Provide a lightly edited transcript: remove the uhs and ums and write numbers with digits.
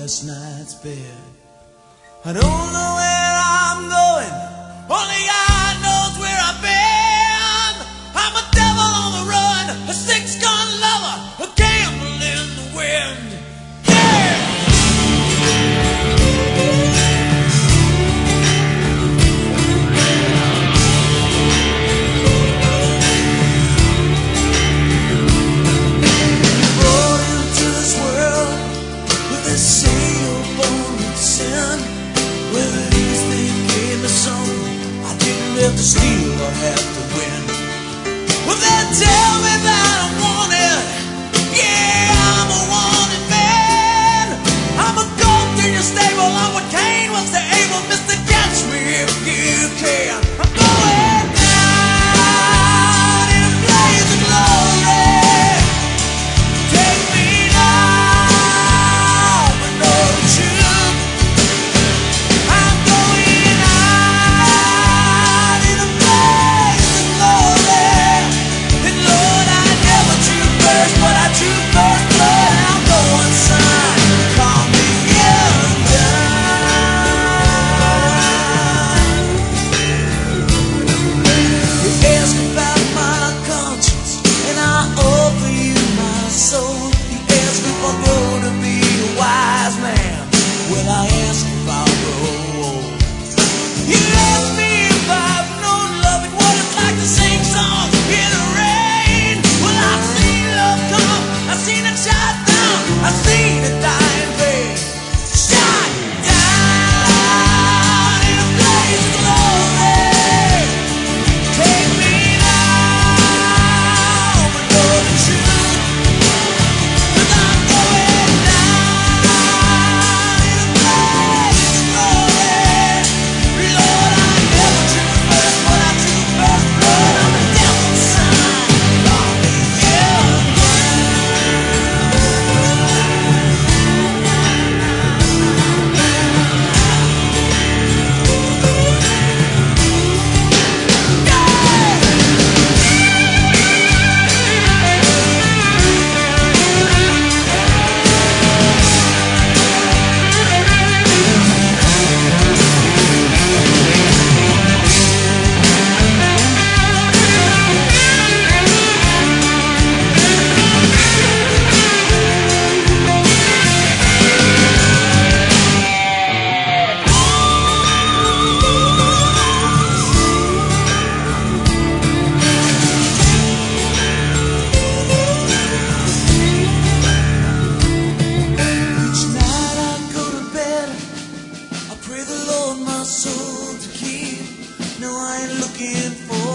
last night's bed. I don't know where I'm going, only God knows where I've been. I'm a devil on the run, a six-gun lover, a gamble in the wind. Have to steal or have to win. Well, they tell me that I'm wanted. Yeah, I'm a wanted man. I'm a goat in your stable. I'm what Cain was to Abel. Mr. Catch me if you can. I'm going down in a blaze of glory. Take me now, but know the truth. I'm going out in a blaze of glory. And Lord, I never drew first, but I drew first blood. I'm going, son, call me You ask about my conscience, and I offer you my soul. You ask if I'll grow to be a wise man. Well, I ask if I'll grow old. You ask me if I've known love and what it's like to sing songs in the rain. Well, I've seen love come, I've seen it shine down, I've seen it die in vain. Shine down in a blaze of glory. Take me now, but know the truth. 'Cause I'm going down in a blaze of glory. Lord, I never drew first, but I drew first blood. I'm the devil's son, call me Each night I go to bed, I pray the Lord my soul to keep. No, I ain't looking for